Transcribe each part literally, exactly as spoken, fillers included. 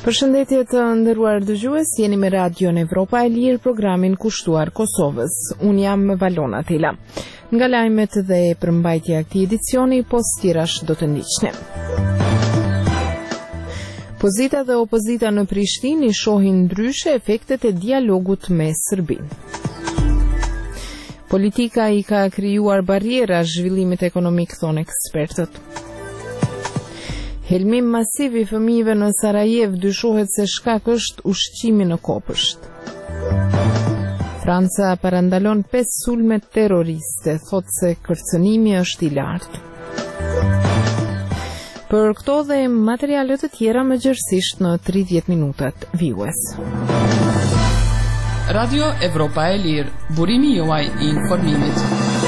Përshëndetje të nderuar dëgjues, jeni me Radion Evropa e Lirë, programin kushtuar Kosovës. Unë jam Valona Tela. Nga lajmet dhe përmbajtja e këtij edicioni, postirash do të ndiqni. Pozita dhe opozita në Prishtinë shohin ndryshe efektet e dialogut me Serbinë. Politika i ka krijuar barriera zhvillimit ekonomik, thonë ekspertët. Helmim masiv i fëmijëve në Sarajev dyshohet se shkak është ushqimi në kopësht. Franca parandalon pesë sulme terroriste, thotë se kërcënimi është i lartë. Për këto dhe materiale të tjera më gjërësisht në tridhjetë minutat vijues. Radio Evropa e Lirë, burimi juaj i informimit.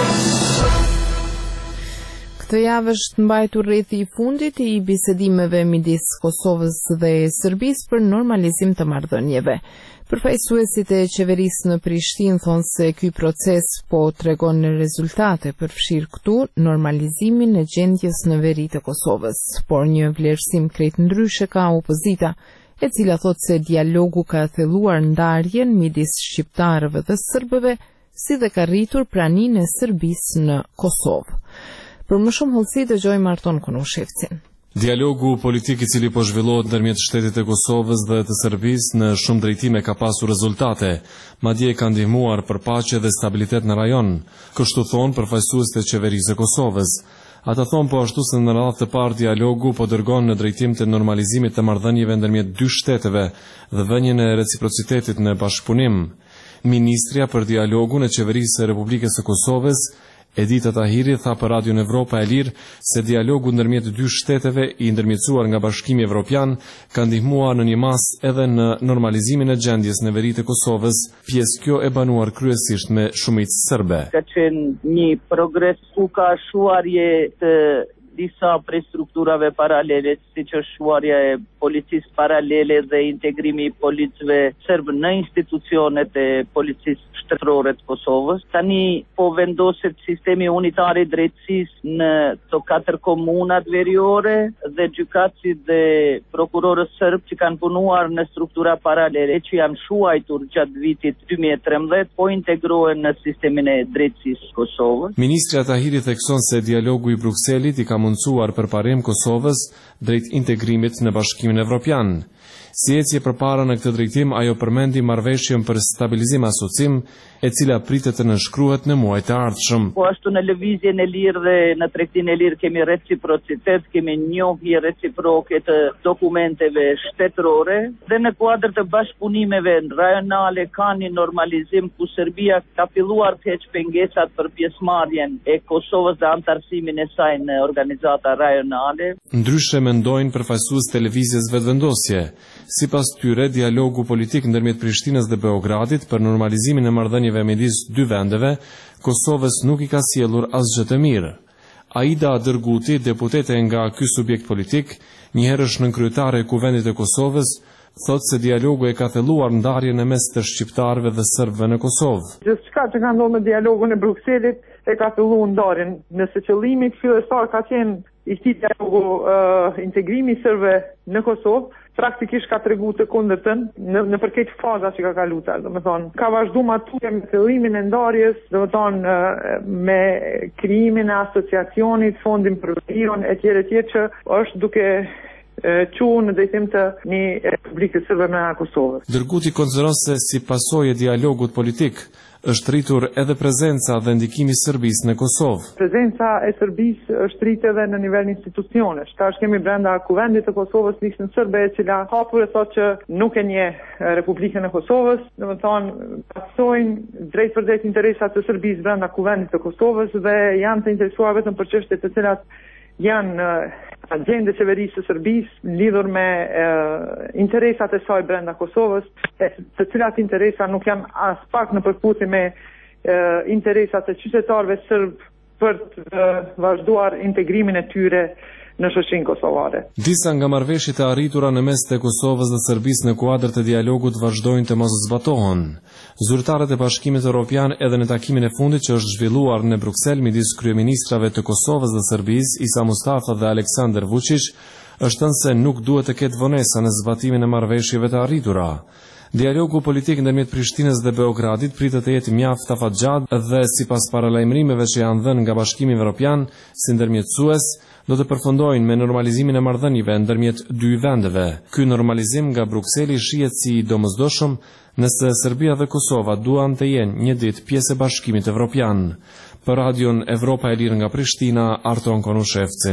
Këtë javë është mbajtur rrethi i fundit i bisedimeve midis Kosovës dhe Serbisë për normalizim të marrëdhënieve. Përfaqësuesit e qeverisë në Prishtinë thonë se ky proces po tregon rezultate, përfshirë këtu normalizimin e gjendjes në veri të Kosovës, por një vlerësim krejt ndryshe ka opozita, e cila thotë se dialogu ka thelluar ndarjen midis shqiptarëve dhe serbëve, si dhe ka rritur praninë e Serbisë në Kosovë. Për më shumë hollësi dëgjojmë Arton Konushevcin. Dialogu politik i cili po zhvillohet ndërmjet shtetit të Kosovës dhe të Serbisë në shumë drejtime ka pasur rezultate, madje ka ndihmuar për paqe dhe stabilitet në rajon, kështu thonë përfaqësuesit e qeverisë së Kosovës. Ata thonë po ashtu se në radhë të parë dialogu po dërgon në drejtim të normalizimit të marrëdhënieve ndërmjet dy shteteve dhe vënien e reciprocitetit në bashkëpunim. Ministrja për dialogun e qeverisë së Republikës së Kosovës, Edita Tahiri, tha për Radion Evropa e Lirë se dialogu ndërmjet dy shteteve i ndërmjetësuar nga Bashkimi Evropian ka ndihmuar në një mas edhe në normalizimin e gjendjes në veri të Kosovës, pjesë kjo e banuar kryesisht me shumicë serbe. Ka qenë një progres ku ka shuarje të disa prej strukturave paralele, siç është shuarja e policisë paralele dhe integrimi i policëve serbë në institucionet e policisë shtetërore të Kosovës. Tani po vendoset sistemi unitar i drejtësisë në të katër komunat veriore dhe gjykatësit dhe prokurorët serbë që kanë punuar në struktura paralele që janë shuajtur gjatë vitit dy mijë e trembëdhjetë po integrohen në sistemin e drejtësisë të Kosovës. Ministri Tahiri thekson se dialogu i Brukselit i ka mundësuar përparim Kosovës drejt integrimit në Bashkimin Evropian. Si ecje përpara në këtë drejtim, ajo përmendi marrëveshjen për stabilizim asocim, e cila pritet të nënshkruhet në muajt e ardhshëm. Po ashtu në lëvizjen e lirë dhe në tregtinë e lirë kemi reciprocitet, kemi njohje reciproke të dokumenteve shtetërore dhe në kuadër të bashkëpunimeve rajonale ka një normalizim ku Serbia ka filluar të heqë pengesat për pjesëmarrjen e Kosovës dhe antarësimin e saj në organizata rajonale. Ndryshe mendojnë përfaqësues televizjes vetëvendosje. Sipas tyre, dialogu politik ndërmjet Prishtinës dhe Beogradit për normalizimin e marrëdhënieve midis dy vendeve, Kosovës nuk i ka sjellur asgjë të mirë. Aida Dërguti, deputete nga ky subjekt politik, njëherësh nënkryetare e Kuvendit të Kosovës, thotë se dialogu e ka thelluar ndarjen në mes të shqiptarëve dhe serbëve në Kosovë. Gjithçka që ka ndodhur në dialogun e Brukselit e ka thelluar ndarjen, nëse qëllimi fillestar ka qenë i këtij dialogu uh, integrimi i serbëve në Kosovë, praktikisht ka tregu të kundërtën në, në përket faza që ka kaluar. Do të thonë, ka vazhduar atje me fillimin e ndarjes, do të thonë me krijimin e asociacionit, fondin për verion etj etj që është duke qunë në drejtim të një Republikë Serbe me Kosovës. Dërguti konsideron se si pasojë e dialogut politik është rritur edhe prezenca dhe ndikimi i Serbisë në Kosovë. Prezenca e Serbisë është rritur edhe në nivel institucionesh. Tash kemi brenda Kuvendit të Kosovës nisën serbe e cila hapur e thotë që nuk e njeh Republikën e Kosovës, domethënë pasojnë drejt për drejt interesat të Serbisë brenda Kuvendit të Kosovës dhe janë të interesuar vetëm për çështje të cilat janë agjende qeverisë së Serbisë lidhur me e, interesat e saj brenda Kosovës, e, të cilat interesa nuk janë as pak në përputhje me e, interesat e qytetarëve serb për të vazhduar integrimin e tyre në shoqërinë kosovare. Disa nga marrëveshjet e arritura në mes të Kosovës dhe Serbisë në kuadër të dialogut vazhdojnë të mos zbatohen. Zyrtarët e Bashkimit Evropian edhe në takimin e fundit që është zhvilluar në Bruksel midis kryeministrave të Kosovës dhe Serbisë, Isa Mustafa dhe Aleksandar Vučić, është thënë se nuk duhet të ketë vonesa në zbatimin e marrëveshjeve të arritura. Dialogu politik ndërmjet Prishtinës dhe Beogradit pritet të jetë mjaft afatgjatë dhe sipas paralajmërimeve që janë dhënë nga Bashkimi Evropian si ndërmjetësues, do të përfundojnë me normalizimin e marrëdhënieve ndërmjet dy vendeve. Ky normalizim nga Brukseli shihet si i domosdoshëm nëse Serbia dhe Kosova duan të jenë një ditë pjesë e Bashkimit Evropian. Për Radion Evropa e Lirë nga Prishtina, Arton Konushevci.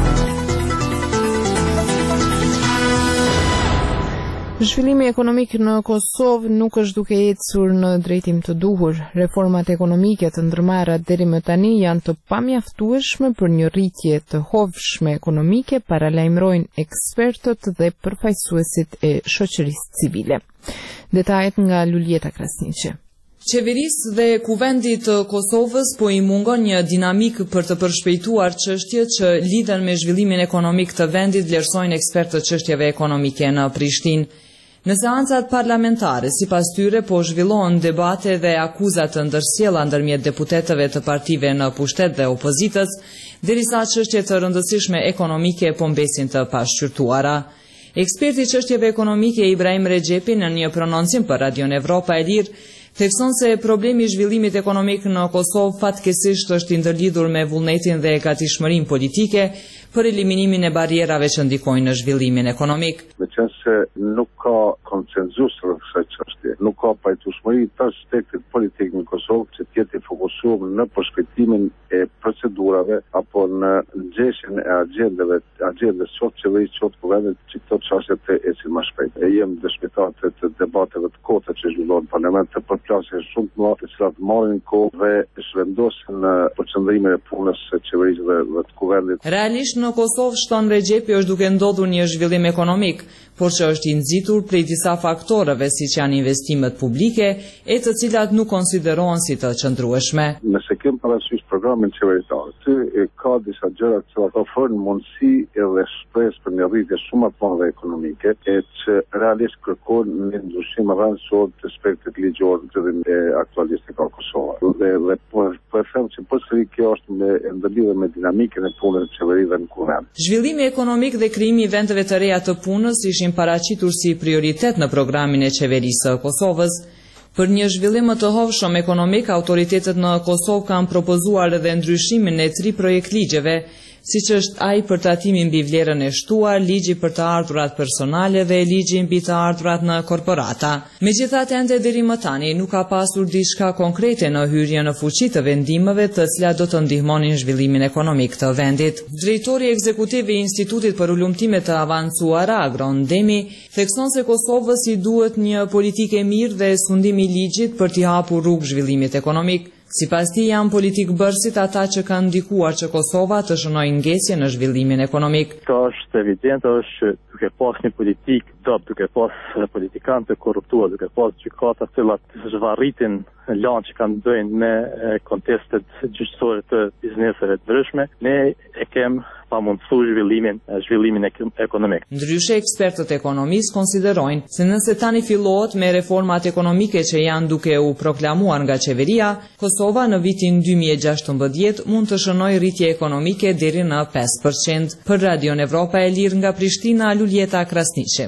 Zhvillimi ekonomik në Kosovë nuk është duke ecur në drejtim të duhur. Reformat ekonomike të ndërmarra deri më tani janë të pamjaftueshme për një rritje të hovshme ekonomike, paralajmërojnë ekspertët dhe përfaqësuesit e shoqërisë civile. Detajet nga Luljeta Krasniqi. Qeverisë dhe kuvendit të Kosovës po i mungon një dinamik për të përshpejtuar çështjet që lidhen me zhvillimin ekonomik të vendit, vlerësojnë ekspertët çështjeve ekonomike në Prishtinë. Në seancat parlamentare, sipas tyre, po zhvillohen debate dhe akuzat të ndërsjella ndërmjet deputetëve të partive në pushtet dhe opozitës, derisa çështjet të rëndësishme ekonomike po mbesin të pashqyrtuara. Eksperti çështjeve ekonomike Ibrahim Rexhepi në një prononcim për Radion Evropa e Lirë thekson se problemi i zhvillimit ekonomik në Kosovë fatkeqësisht është i ndërlidhur me vullnetin dhe gatishmërinë politike për eliminimin e barrierave që ndikojnë në zhvillimin ekonomik. Me qenë se nuk ka konsenzus rreth kësaj çështje, nuk ka pajtueshmëri të aspektit politik në Kosovë që të jetë i fokusuar në përshkëtimin e procedurave apo në nxjerrjen e agjendave, agjendës së qeverisë së kuvendit që këto çështje të ecin më shpejt. E jem dëshmitar të debateve të kota që zhvillohen në parlament të përplasje shumë të mëdha të cilat marrin kohë dhe shvendosin përqendrimin e punës së qeverisë dhe, dhe të kuvendit. Realisht në Kosovë, shton Rexhepi, është duke ndodhur një zhvillim ekonomik, por që është i nxitur prej disa faktoreve siç janë investimet publike, e të cilat nuk konsiderohen si të qëndrueshme. Nëse kem parasysh programin qeveritar, ty ka disa gjëra që ofrojnë mundësi edhe shpresë për një rritje shumë të madhe ekonomike, e që realisht kërkojnë një ndryshim rrëndësor të aspektit ligjor të e aktualisht e ka Kosova. Dhe, dhe po, po e them që përsëri kjo është me ndërlidhje me dinamikën e punës së qeverisë dhe në kuvend. Zhvillimi ekonomik dhe krijimi i vendeve të reja të punës ishin paraqitur si prioritet në programin e qeverisë së Kosovës. Për një zhvillim më të hovshëm ekonomik, autoritetet në Kosovë kanë propozuar edhe ndryshimin e tri projekt ligjeve, siç është ai për tatimin mbi vlerën e shtuar, ligji për të ardhurat personale dhe ligji mbi të ardhurat në korporata. Megjithatë, ende deri më tani nuk ka pasur diçka konkrete në hyrje në fuqi të vendimeve të cilat do të ndihmonin zhvillimin ekonomik të vendit. Drejtori ekzekutiv i Institutit për Ulumtime të Avancuara, Agron Demi, thekson se Kosovës i duhet një politikë e mirë dhe sundimi i ligjit për t'i hapur rrugë zhvillimit ekonomik. Sipas tij, janë politik bërësit ata që kanë ndikuar që Kosova të shënojë ngesje në zhvillimin ekonomik. Ka është evident është duke pas një politik dop, duke pas politikanë të korruptuar, duke pas gjykata të cilat zhvarritin lanë që kanë bëjnë me kontestet gjyqësore të bizneseve të ndryshme, ne e kem pa mundësu zhvillimin, zhvillimin ekonomik. Ndryshe, ekspertët ekonomisë konsiderojnë se nëse tani fillohet me reformat ekonomike që janë duke u proklamuar nga qeveria, Kosova në vitin dy mijë e gjashtëmbëdhjetë mund të shënojë rritje ekonomike deri në pesë përqind. Për Radion Evropa e Lirë nga Prishtina, Luljeta Krasniqi.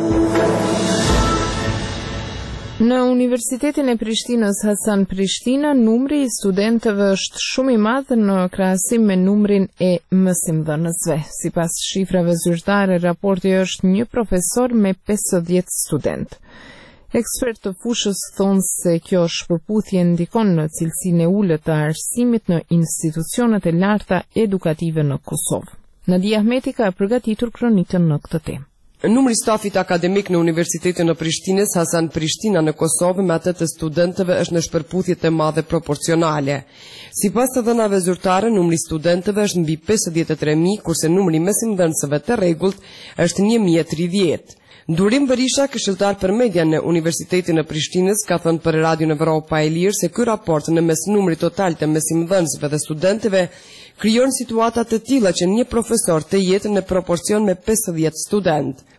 Në Universitetin e Prishtinës Hasan Prishtina, numri i studentëve është shumë i madh në krahasim me numrin e mësimdhënësve. Sipas shifrave zyrtare, raporti është një profesor me pesëdhjetë student. Ekspertë të fushës thonë se kjo shpërputhje ndikon në cilësinë e ulët të arsimit në institucionet e larta edukative në Kosovë. Nadia Ahmeti ka përgatitur kronikën në këtë temë. Numri stafit akademik në Universitetin e Prishtinës Hasan Prishtina në Kosovë me atë të studentëve është në shpërputhje të madhe proporcionale. Sipas të dhënave zyrtare, numri studentëve është mbi pesëdhjetë e tre mijë, kurse numri mësimdhënësve të rregullt është një mijë e tridhjetë. Durim Berisha, këshilltar për media në Universitetin e Prishtinës, ka thënë për Radion Evropa e Lirë se ky raport në mes numrit total të mësimdhënësve dhe studentëve krijon situata të tilla që një profesor të jetë në proporcion me pesëdhjetë student.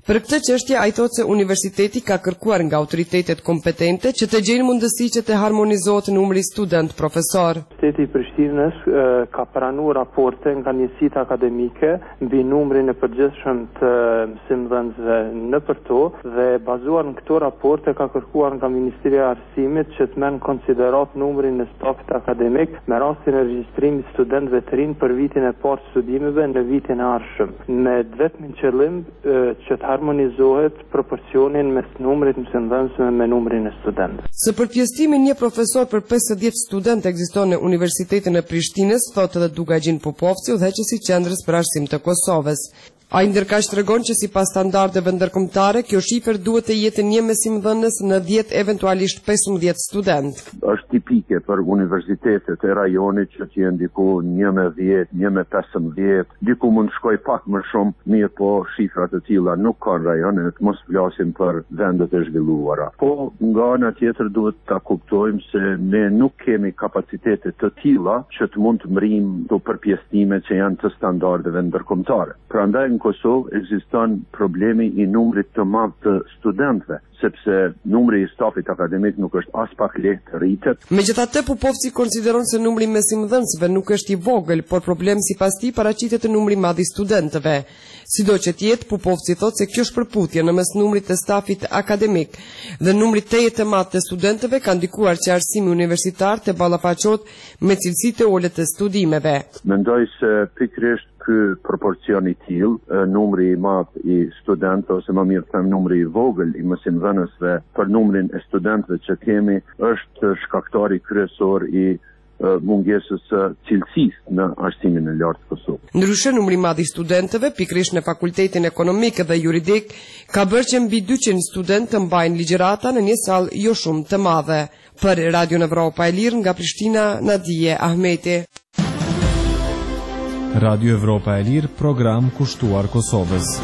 Për këtë çështje ai thotë se universiteti ka kërkuar nga autoritetet kompetente që të gjejnë mundësi që të harmonizohet numri student profesor. Shteti i Prishtinës ka pranuar raporte nga njësitë akademike mbi numrin e përgjithshëm të mësimdhënësve nëpër to dhe bazuar në këto raporte ka kërkuar nga Ministria e Arsimit që të merr në konsiderat numrin e stafit akademik me rastin e regjistrimit studentëve të rinj për vitin e parë të studimeve në vitin e ardhshëm, me vetëm qëllim që të harmonizohet proporcionin mes numrit mësimdhënësve me numrin e studentëve. Së përpjestimi një profesor për pesëdhjetë student ekziston në Universitetin e Prishtinës, thotë edhe Dugagjin Popovci, udhëheqësi i Qendrës për Arsim të Kosovës. Ai ndërkaq tregon që sipas standardeve ndërkombëtare, kjo shifër duhet të jetë një mësimdhënës në dhjetë eventualisht pesëmbëdhjetë student. Është tipike për universitetet e rajonit që të jenë diku një me dhjetë, një me pesëmbëdhjetë, diku mund të shkoj pak më shumë, mirë po shifrat të tilla nuk ka në rajon, të mos flasim për vendet e zhvilluara. Po nga ana tjetër duhet ta kuptojmë se ne nuk kemi kapacitete të tilla që të mund të mrim këto përpjestime që janë të standardeve ndërkombëtare. Prandaj në Kosovë ekziston problemi i numrit të madh të studentëve, sepse numri i stafit akademik nuk është as pak lehtë rritet. Megjithatë, Popovci konsideron se numri i mësimdhënësve nuk është i vogël, por problem sipas tij paraqitet numri i madh i studentëve. Sido që të jetë, Popovci thotë se kjo shpërputje në mes numrit të stafit akademik dhe numrit teje të madh të studentëve ka ndikuar që arsimi universitar të ballafaqohet me cilësitë e ulët të studimeve. Mendoj se pikërisht ky proporcion i tillë, numri i madh i studentëve ose më mirë them numri i vogël i mësimdhënësve për numrin e studentëve që kemi është shkaktari kryesor i mungesës së cilësisë në arsimin e lartë të Kosovës. Ndryshe, numri i madh i studentëve, pikërisht në fakultetin ekonomik dhe juridik, ka bërë që mbi dyqind studentë të mbajnë ligjërata në një sallë jo shumë të madhe. Për Radio Evropa e Lirë nga Prishtina, Nadije Ahmeti. Radio Evropa e Lirë, program kushtuar Kosovës.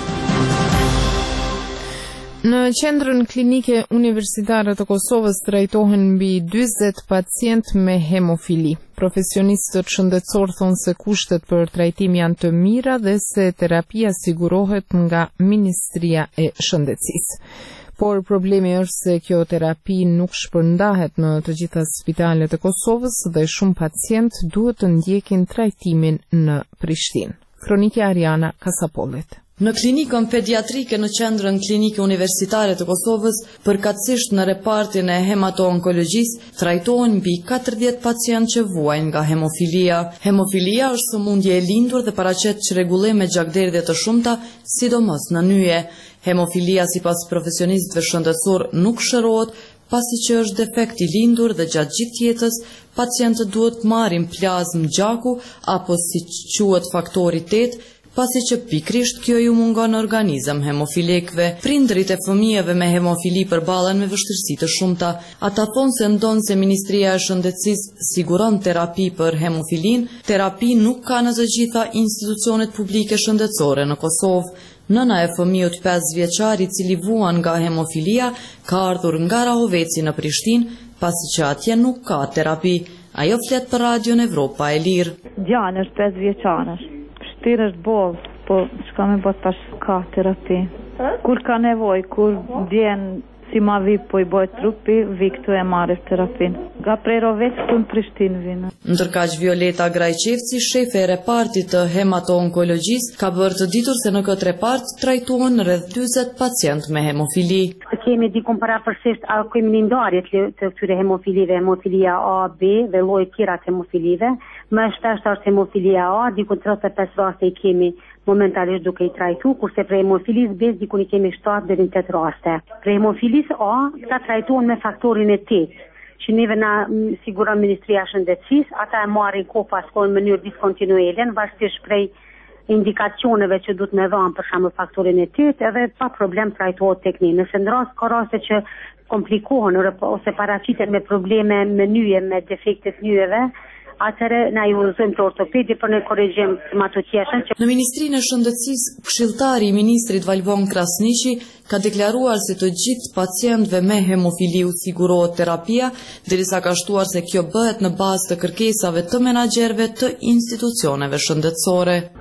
Në qendrën klinike universitare të Kosovës trajtohen mbi dyzet pacient me hemofili. Profesionistët shëndetësor thonë se kushtet për trajtim janë të mira dhe se terapia sigurohet nga Ministria e Shëndetësisë. Por problemi është se kjo terapi nuk shpërndahet në të gjitha spitalet e Kosovës dhe shumë pacient duhet të ndjekin trajtimin në Prishtinë. Kronike Ariana Kasapollit. Në klinikën pediatrike në qendrën klinike universitare të Kosovës, përkatësisht në repartin e hemato-onkologjisë, trajtohen mbi katërdhjetë pacientë që vuajnë nga hemofilia. Hemofilia është sëmundje e lindur dhe paraqet çrregullime gjakderdhje të shumta, sidomos në nyje. Hemofilia sipas profesionistëve shëndetësor nuk shërohet, pasi që është defekt i lindur dhe gjatë gjithë jetës, pacientët duhet marrin plazmë gjaku apo siç quhet faktori tetë, pasi që pikrisht kjo ju mungon organizëm hemofilikëve. Prindërit e fëmijëve me hemofili përballen me vështirësi të shumta. Ata thonë se ndonë se Ministria e Shëndetësisë siguron terapi për hemofilin, terapi nuk ka në të gjitha institucionet publike shëndetësore në Kosovë. Nëna e fëmijët pesë vjeçar i cili vuan nga hemofilia ka ardhur nga Rahoveci në Prishtinë, pasi që atje nuk ka terapi. Ajo flet për Radion Evropa e Lirë. Djani është pesë vjeçar. Shtirë është bolë, po shka me bët tash ka terapi. Kur ka nevoj, kur djenë si ma vi po i bojë trupi, vi këtu e marrë terapin. Nga prej Rovec këtu në Prishtinë vinë. Ndërkaq Violeta Grajqevci, shefe e repartit të hemato-onkologjisë, ka bërë të ditur se në këtë repart trajtohen rreth dyzet pacient me hemofili. Kemi dikun parapërsisht a kemi një ndarje të këtyre hemofilive, hemofilia A, B dhe lloj tjera të hemofilive. Më shpesh është hemofilia A, dikun tridhjet e pesë raste i kemi momentalisht duke i trajtu, kurse për hemofilis B dikun i kemi shtatë deri në tetë raste. Për hemofilis A, këta trajtohen me faktorin e tetë, që neve na siguron Ministria e Shëndetësisë, ata e marrin kohë pas kohë në mënyrë diskontinuele, varësisht prej indikacioneve që duhet me dhanë për shembull faktorin e tetë, edhe pa problem trajtohet tek ne. Nëse në rast ka raste që komplikohen ose paraqiten me probleme me nyje, me defekte të nyjeve, atëre na ju udhëzojmë te ortopedi për në korrigjim të matutjeshën. Në Ministrinë e Shëndetësisë, këshilltari i ministrit Valbon Krasniqi ka deklaruar se të gjithë pacientëve me hemofili u sigurohet terapia, derisa ka shtuar se kjo bëhet në bazë të kërkesave të menaxherëve të institucioneve shëndetësore.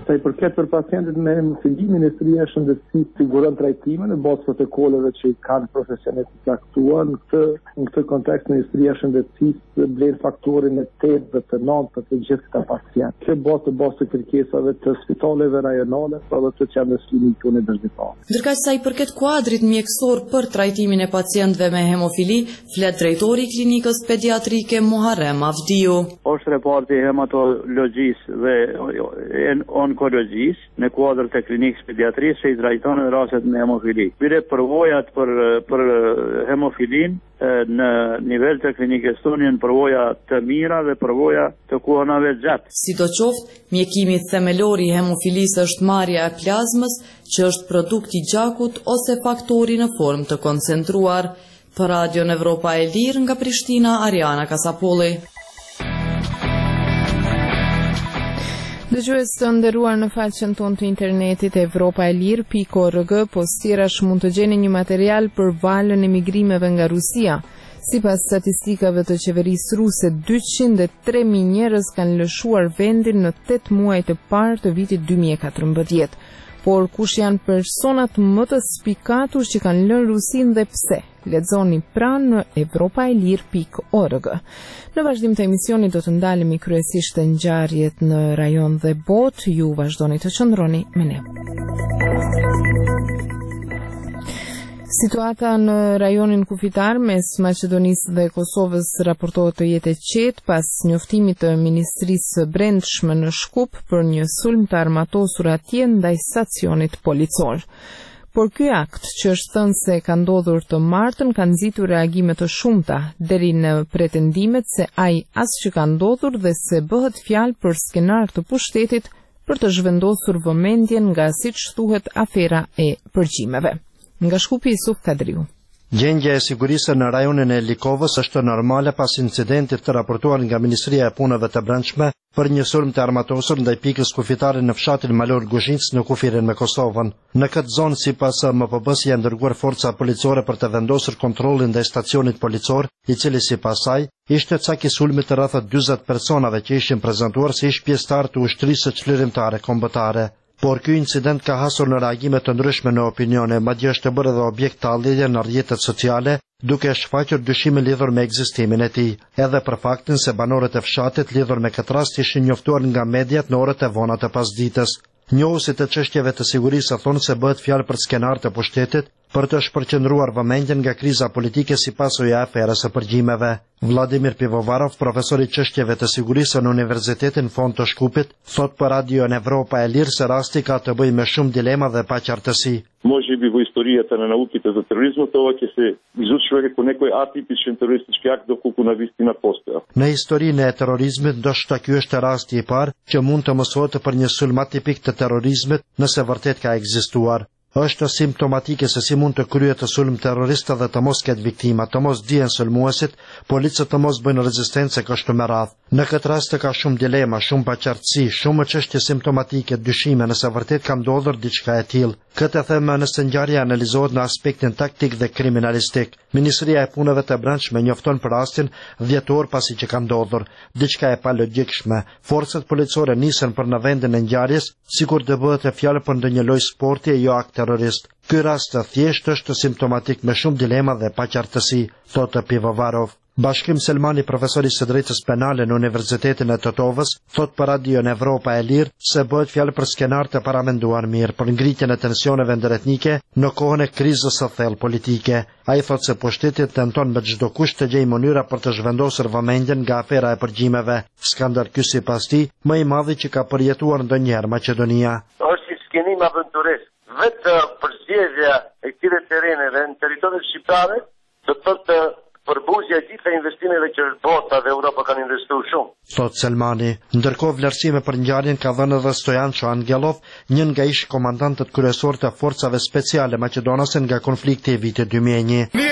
Sa i përket për pacientët me hemofili, Ministria e Shëndetësisë siguron trajtime në bazë protokolleve që kanë profesionistë të caktuar. Në këtë në këtë kontekst Ministria e Shëndetësisë blen faktorin e tetë dhe të nëntë të gjithë këta pacientë. Kjo bazë të bazë të kërkesave të spitaleve rajonale dhe të qendrës klinike universitare. Ndërkaq sa i përket kuadrit mjekësor për trajtimin e pacientëve me hemofili, flet drejtori i klinikës pediatrike Muharrem Avdiu. Është reparti hematologjisë dhe onkologjisë në kuadër të klinikës pediatrisë që i trajton rastet me hemofili. Bile përvojat për për hemofilin në nivel të klinikës tonë janë përvoja të mira dhe përvoja të kohënave gjatë. Sidoqoftë, mjekimi themelor i hemofilisë është marrja e plazmës, që është produkt i gjakut ose faktori në formë të koncentruar. Për Radion Evropa e Lirë nga Prishtina, Ariana Kasapolli. Dëgjues të nderuar, në faqen tonë të internetit evropa e lirë pikë org postierash mund të gjeni një material për valën e migrimeve nga Rusia. Sipas statistikave të qeverisë ruse, dyqind e tre mijë njerëz kanë lëshuar vendin në tetë muajt e parë të vitit dy mijë e katërmbëdhjetë. Por kush janë personat më të spikatur që kanë lënë Rusinë dhe pse? Lexoni pranë në evropa e lirë pikë org. Në vazhdim të emisionit do të ndalemi kryesisht të ngjarjet në rajon dhe botë, ju vazhdoni të qëndroni me ne. Situata në rajonin kufitar mes Maqedonisë dhe Kosovës raportohet të jetë e qetë pas njoftimit të Ministrisë së Brendshme në Shkup për një sulm të armatosur atje ndaj stacionit policor. Por ky akt, që është thënë se ka ndodhur të martën, ka nxitur reagime të shumta, deri në pretendimet se ai as që ka ndodhur dhe se bëhet fjalë për skenar të pushtetit për të zhvendosur vëmendjen nga, siç thuhet, afera e përgjimeve. Nga Shkupi, Isuf Kadriu. Gjendja e sigurisë në rajonin e Likovës është normale pas incidentit të raportuar nga Ministria e Punëve të Brendshme për një sulm të armatosur ndaj pikës kufitare në fshatin Malor Guzhinc në kufirin me Kosovën. Në këtë zonë, sipas M P B-s, janë dërguar forca policore për të vendosur kontrollin ndaj stacionit policor, i cili sipas saj ishte cak i sulmit të rreth dyzet personave që ishin prezantuar si ish pjesëtar të ushtrisë çlirimtare kombëtare. Por ky incident ka hasur në reagime të ndryshme në opinione, madje është bërë edhe objekt të allëdhje në rrjetet sociale, duke shfaqur dyshime lidhur me ekzistimin e tij, edhe për faktin se banorët e fshatit lidhur me këtë rast ishin njoftuar nga mediat në orët e vona të pasdites. Njohuesit të çështjeve të sigurisë thonë se bëhet fjalë për skenar të pushtetit për të shpërqendruar vëmendjen nga kriza politike si pasojë e aferës së përgjimeve. Vladimir Pivovarov, profesor i çështjeve të sigurisë në Universitetin Fond të Shkupit, thot për Radio Evropa e Lirë se rasti ka të bëjë me shumë dilema dhe paqartësi. Може би во историјата на науките за тероризмот ова ќе се изучува како некој атипичен терористички акт доколку навистина постоја. Në historinë e terrorizmit ndoshta ky është rasti i parë që mund të mësohet për një sulm atipik të terrorizmit nëse vërtet ka ekzistuar. Është simptomatike se si mund të kryhet të sulm terrorist dhe të mos ketë viktima, të mos dihen sulmuesit, policët të mos bëjnë rezistencë kështu me radhë. Në këtë rast ka shumë dilema, shumë paqartësi, shumë çështje simptomatike, dyshime nëse vërtet ka ndodhur diçka e tillë. Këtë them nëse ngjarja analizohet në aspektin taktik dhe kriminalistik. Ministria e Punëve të Brendshme njofton për rastin dhjetë orë pasi që ka ndodhur. Diçka e palogjikshme. Forcat policore nisën për në vendin e ngjarjes, sikur të bëhet e fjalë për ndonjë lloj sporti e jo akt terrorist. Ky rast thjesht është simptomatik me shumë dilema dhe paqartësi, thotë Pivovarov. Bashkim Selmani, profesori së drejtës penale në Universitetin e Tetovës, thot për Radio Evropa e Lirë se bëhet fjalë për skenar të paramenduar mirë për ngritjen e tensioneve ndërretnike në kohën e krizës së thellë politike. Ai thot se pushteti tenton me çdo kusht të gjejë mënyra për të zhvendosur vëmendjen nga afera e përgjimeve. Skandal ky sipas tij më i madhi që ka përjetuar ndonjëherë Maqedonia. Është një skenim aventurist. Vetë përzgjedhja e këtyre terreneve në territorin shqiptare do të thotë përbuzja e gjitha investimeve që bota dhe Europa kanë investuar shumë. Thot Selmani. Ndërkohë vlerësime për ngjarjen ka dhënë edhe Stojanço Angelov, një nga ish komandantët kryesor të forcave speciale maqedonase nga konflikti i vitit dy mijë e një. Ние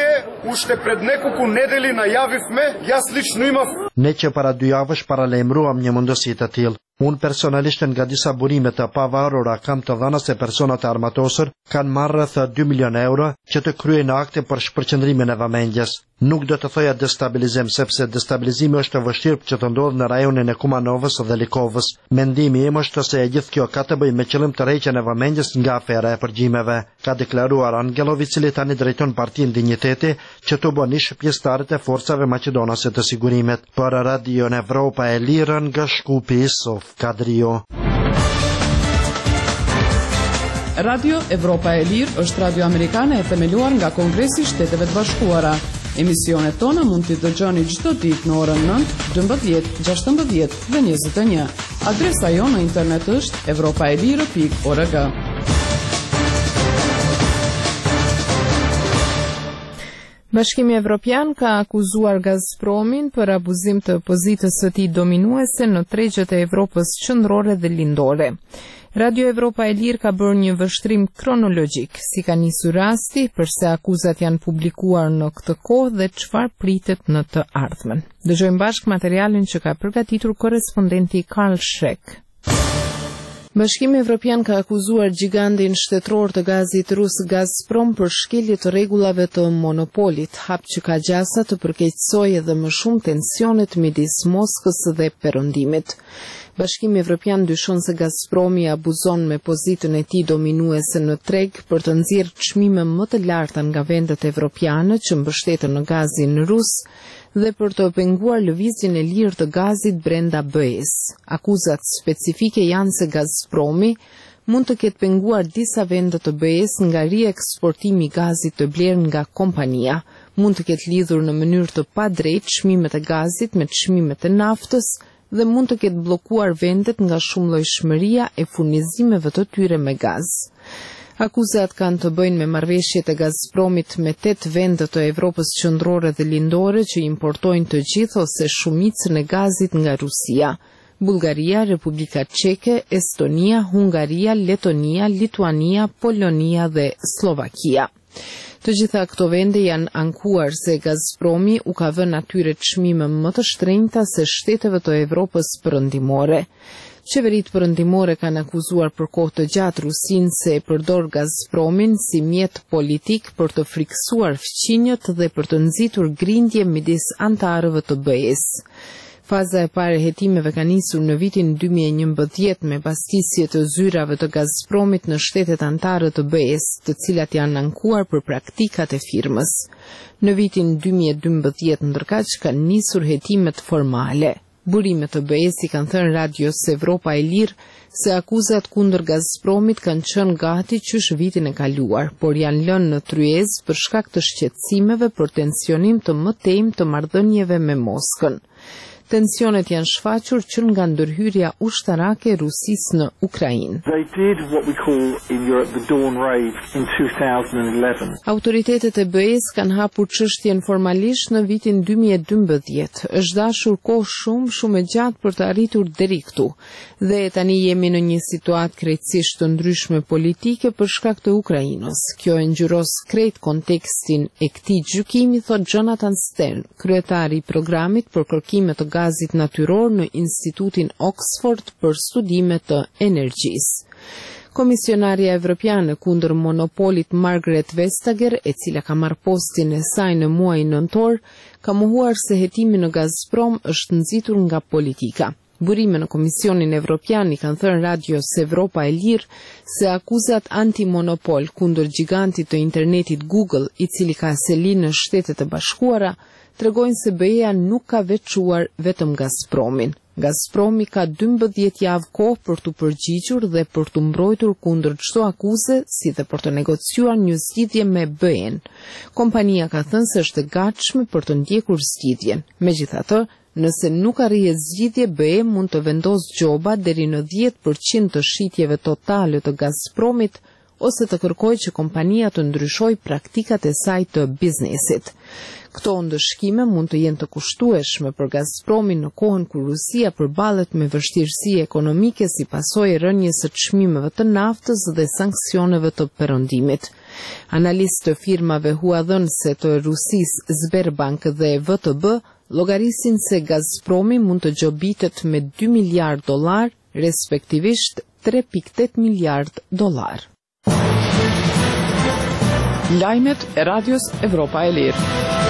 уште пред неколку недели најавивме, јас лично имав. Ne që para dy javësh paralajmëruam një mundësi të tillë. Unë personalisht nga disa burime të pavarura kam të dhëna se personat e armatosur kanë marrë rreth dy milion euro që të kryejnë akte për shpërqendrimin e vëmendjes. Nuk do të thoja destabilizim, sepse destabilizimi është vështirë që të ndodhë në rajonin e Kumanovës dhe Likovës. Mendimi im është se e gjithë kjo ka të bëjë me qëllim të rreqjen e vëmendjes nga afera e përgjimeve, ka deklaruar Angelov, i cili tani drejton Partinë Dinjiteti, që të bën ish pjesëtarët e forcave maqedonase të sigurimit. Për Radio Evropa e Lirë nga Shkupi, Sof Kadrio. Radio Evropa e Lirë është radio amerikane e themeluar nga Kongresi i Shteteve të Bashkuara. Emisionet tona mund t'i dëgjoni çdo ditë në orën nëntë, dymbëdhjetë, gjashtëmbëdhjetë dhe njëzet e një. Adresa jo në internet është evropaelire pikë org. Bashkimi Evropian ka akuzuar Gazpromin për abuzim të pozitës së tij dominuese në tregjet e Evropës qendrore dhe lindore. Radio Evropa e Lirë ka bërë një vështrim kronologjik, si ka nisur rasti, përse akuzat janë publikuar në këtë kohë dhe çfarë pritet në të ardhmen. Dëgjojmë bashkë materialin që ka përgatitur korrespondenti Karl Schreck. Bashkimi Evropian ka akuzuar gigantin shtetëror të gazit rus Gazprom për shkelje të rregullave të monopolit, hap që ka gjasa të përkeqësojë edhe më shumë tensionet midis Moskës dhe Perëndimit. Bashkimi Evropian dyshon se Gazpromi abuzon me pozitën e tij dominuese në treg për të nxjerrë çmime më të larta nga vendet evropiane që mbështeten në gazin rus dhe për të penguar lëvizjen e lirë të gazit brenda B E-s. Akuzat specifike janë se Gazpromi mund të ketë penguar disa vende të B E-s nga rieksportimi i gazit të blerë nga kompania, mund të ketë lidhur në mënyrë të padrejtë çmimet e gazit me çmimet e naftës dhe mund të ketë bllokuar vendet nga shumëllojshmëria e furnizimeve të tyre me gaz. Akuzat kanë të bëjnë me marrëveshjet e Gazpromit me tetë vende të Evropës qendrore dhe lindore që importojnë të gjithë ose shumicën e gazit nga Rusia: Bullgaria, Republika Çeke, Estonia, Hungaria, Letonia, Lituania, Polonia dhe Slovakia. Të gjitha këto vende janë ankuar se Gazpromi u ka vënë atyre çmime më të shtrenjta se shteteve të Evropës perëndimore. Qeveritë perëndimore kanë akuzuar për kohë të gjatë Rusinë se e përdor Gazpromin si mjet politik për të friksuar fqinjët dhe për të nxitur grindje midis anëtarëve të B E-s. Faza e parë e hetimeve ka nisur në vitin dy mijë e njëmbëdhjetë me pastisje të zyrave të Gazpromit në shtetet anëtare të B E-s, të cilat janë ankuar për praktikat e firmës. Në vitin dy mijë e dymbëdhjetë ndërkaq kanë nisur hetimet formale. Burimet të B E-s i kanë thënë Radios Evropa e Lirë se akuzat kundër Gazpromit kanë qenë gati qysh vitin e kaluar, por janë lënë në tryezë për shkak të shqetësimeve për tensionim të mëtejmë të marrëdhënieve me Moskën. Tensionet janë shfaqur që nga ndërhyrja ushtarake e Rusisë në Ukrainë. Autoritetet e B E-s kanë hapur çështjen formalisht në vitin dy mijë e dymbëdhjetë. Është dashur kohë shumë, shumë e gjatë për të arritur deri këtu. Dhe tani jemi në një situatë krejtësisht të ndryshme politike për shkak të Ukrainës. Kjo e ngjyros krejt kontekstin e këtij gjykimi, thot Jonathan Stern, kryetari i programit për kërkime të gazit natyror në Institutin Oxford për studime të energjisë. Komisionarja Evropiane kundër monopolit Margaret Vestager, e cila ka marrë postin e saj në muajin nëntor, ka mohuar se hetimi në Gazprom është nxitur nga politika. Burime në Komisionin Evropian i kanë thënë Radios Evropa e Lirë se akuzat antimonopol kundër gigantit të internetit Google, i cili ka seli në Shtetet e Bashkuara, tregojnë se B E-ja nuk ka veçuar vetëm Gazpromin. Gazpromi ka dymbëdhjetë javë kohë për të përgjigjur dhe për të mbrojtur kundër çdo akuze, si dhe për të negociuar një zgjidhje me B E-n. Kompania ka thënë se është e gatshme për të ndjekur zgjidhjen. Megjithatë, nëse nuk arrihet zgjidhje, B E mund të vendosë gjoba deri në dhjetë përqind të shitjeve totale të Gazpromit ose të kërkojë që kompania të ndryshojë praktikat e saj të biznesit. Këto ndëshkime mund të jenë të kushtueshme për Gazpromin në kohën kur Rusia përballet me vështirësi ekonomike si pasojë e rënjes së çmimeve të naftës dhe sanksioneve të perëndimit. Analistë të firmave huadhënëse të Rusisë Sberbank dhe V T B llogarisin se Gazpromi mund të gjobitet me dy miliard dollar, respektivisht tre pikë tetë miliard dollar. Lajmet e Radios Evropa e Lirë.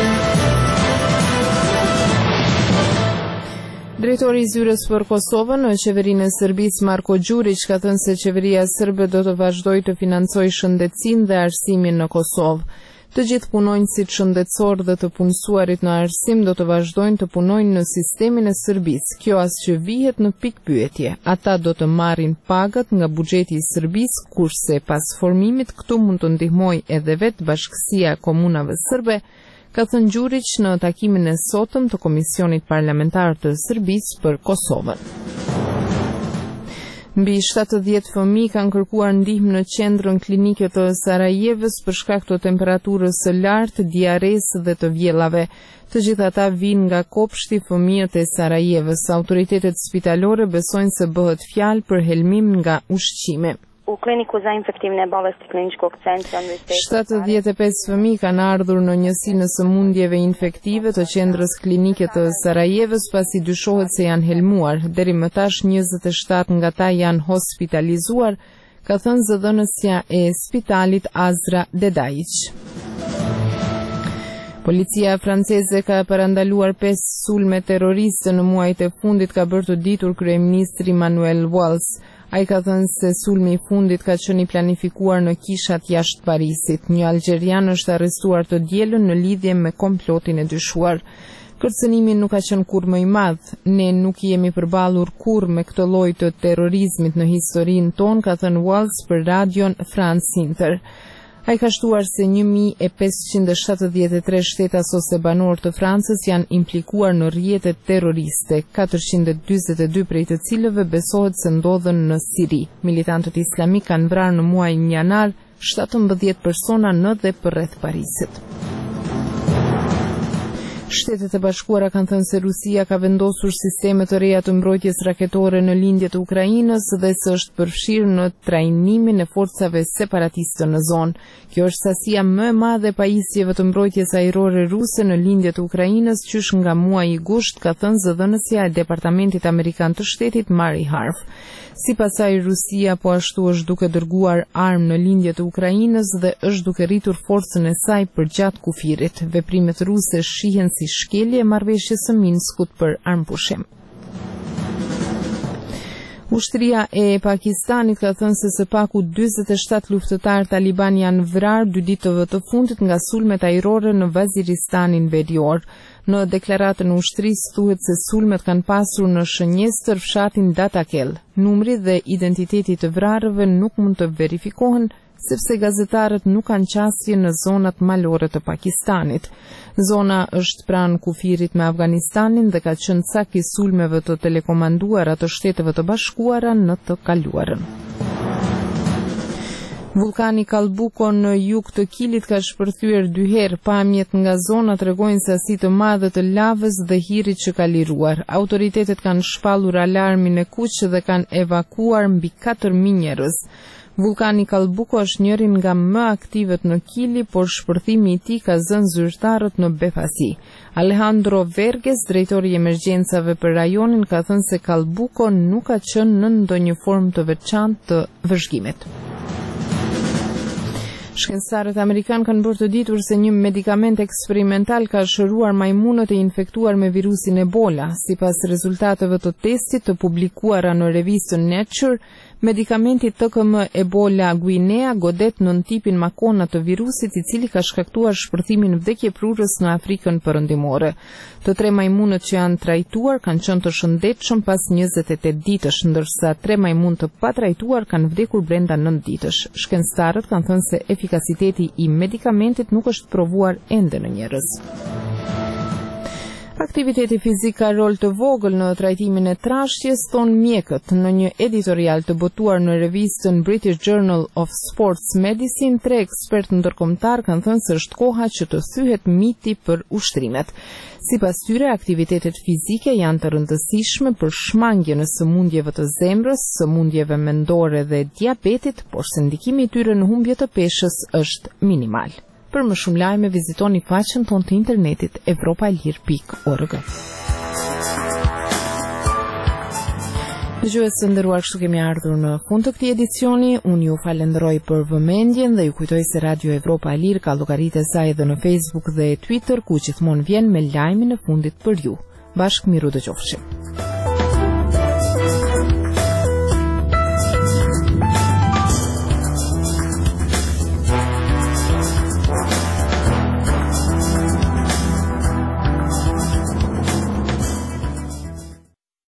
Drejtori i zyrës për Kosovën në qeverinë e Serbisë Marko Đurić ka thënë se qeveria serbe do të vazhdojë të financojë shëndetësinë dhe arsimin në Kosovë. Të gjithë punonjësit shëndetësor dhe të punësuarit në arsim do të vazhdojnë të punojnë në sistemin e Serbisë. Kjo as që vihet në pikë pyetje. Ata do të marrin pagat nga buxheti i Serbisë, kurse pas formimit këtu mund të ndihmojë edhe vetë Bashkësia e Komunave Serbe, ka thënë Đurić në takimin e sotëm të Komisionit Parlamentar të Serbisë për Kosovën. Mbi shtatëdhjetë fëmijë kanë kërkuar ndihmë në qendrën klinike të Sarajevës për shkak të temperaturës së lartë, diaresë dhe të vjellave. Të gjithë ata vinë nga kopshti fëmijët e Sarajevës. Autoritetet spitalore besojnë se bëhet fjalë për helmim nga ushqime. U kliniku za infektivne bolesti kliničkog centra shtatëdhjetë e pesë fëmijë kanë ardhur në njësinë e sëmundjeve infektive të qendrës klinike të Sarajevës pasi dyshohet se janë helmuar. Deri më tash njëzet e shtatë nga ta janë hospitalizuar, ka thënë zëdhënësja e spitalit Azra Dedaic. Policia franceze ka parandaluar pesë sulme terroriste në muajt e fundit, ka bërë të ditur kryeministri Manuel Valls. Ai ka thënë se sulmi i fundit ka qenë i planifikuar në kishat jashtë Parisit. Një algjerian është arrestuar të dielën në lidhje me komplotin e dyshuar. Kërcënimi nuk ka qenë kur më i madh. Ne nuk jemi përballur kur me këtë lloj të terrorizmit në historinë tonë, ka thënë Valls për radion France Inter. Ai ka shtuar se një mijë e pesëqind e shtatëdhjetë e tre shtetas ose banor të Francës janë implikuar në rrjete terroriste, katërqind e dyzet e dy prej të cilëve besohet se ndodhen në Siri. Militantët islamik kanë vrarë në muajin janar shtatëmbëdhjetë persona në dhe përreth Parisit. Shtetet e Bashkuara kanë thënë se Rusia ka vendosur sisteme të reja të mbrojtjes raketore në lindje të Ukrainës dhe se është përfshirë në trajnimin e forcave separatiste në zonë. Kjo është sasia më e madhe e pajisjeve të mbrojtjes ajrore ruse në lindje të Ukrainës qysh nga muaji gusht, ka thënë zëdhënësja e Departamentit Amerikan të Shtetit Mary Harf. Sipas saj, Rusia po ashtu është duke dërguar armë në lindje të Ukrainës dhe është duke rritur forcën e saj përgjatë kufirit. Veprimet ruse shihen si shkelje e marrëveshjes së Minskut për armpushim. Ushtria e Pakistanit ka thënë se së paku dyzet e shtatë luftëtar taliban janë vrarë dy ditëve të fundit nga sulmet ajrore në Vaziristanin Verior. Në deklaratën e ushtrisë thuhet se sulmet kanë pasur në Shënjestër fshatin Datakel. Numri dhe identiteti të vrarëve nuk mund të verifikohen sepse gazetarët nuk kanë qasje në zonat malore të Pakistanit. Zona është pranë kufirit me Afganistanin dhe ka qenë cak i sulmeve të telekomanduara të Shteteve të Bashkuara në të kaluarën. Vulkani Kalbuko në jug të Kilit ka shpërthyer dy herë. Pamjet nga zona tregojnë sasi të madhe të lavës dhe hirit që ka liruar. Autoritetet kanë shpallur alarmin e kuq dhe kanë evakuar mbi katër mijë njerëz. Vulkani Kalbuko është njërin nga më aktivet në Kili, por shpërthimi i tij ka zënë zyrtarët në befasi. Alejandro Verges, drejtori i emergjencave për rajonin, ka thënë se Kalbuko nuk ka qenë në ndonjë formë të veçantë të vëzhgimit. Shkencëtarët amerikanë kanë bërë të ditur se një medikament eksperimental ka shëruar majmunët e infektuar me virusin Ebola. Sipas rezultateve të testit të publikuara në revistën Nature, medikamenti T K M Ebola Guinea godet nën tipin makona të virusit i cili ka shkaktuar shpërthimin vdekjeprurës në Afrikën Perëndimore. Të tre majmunët që janë trajtuar kanë qenë të shëndetshëm pas njëzet e tetë ditësh, ndërsa tre majmun të patrajtuar kanë vdekur brenda nëntë ditësh. Shkencëtarët kanë thënë se efikasiteti i medikamentit nuk është provuar ende në njerëz. Aktiviteti fizik ka rol të vogël në trajtimin e trashtjes, thon mjekët në një editorial të botuar në revistën British Journal of Sports Medicine. Tre ekspertë ndërkombëtar kanë thënë se është koha që të thyhet miti për ushtrimet. Sipas tyre, aktivitetet fizike janë të rëndësishme për shmangjen e sëmundjeve të zemrës, sëmundjeve mendore dhe diabetit, por se ndikimi i tyre në humbje të peshës është minimal. Për më shumë lajme, vizitoni faqen tonë të internetit evropaelir pikë org. Dëgjues të nderuar, kështu kemi ardhur në fund të këtij edicioni. Unë ju falenderoj për vëmendjen dhe ju kujtoj se Radio Evropa e Lirë ka llogaritë e saj edhe në Facebook dhe Twitter, ku gjithmonë vjen me lajmin e fundit për ju. Bashkë miru dëgjofshim.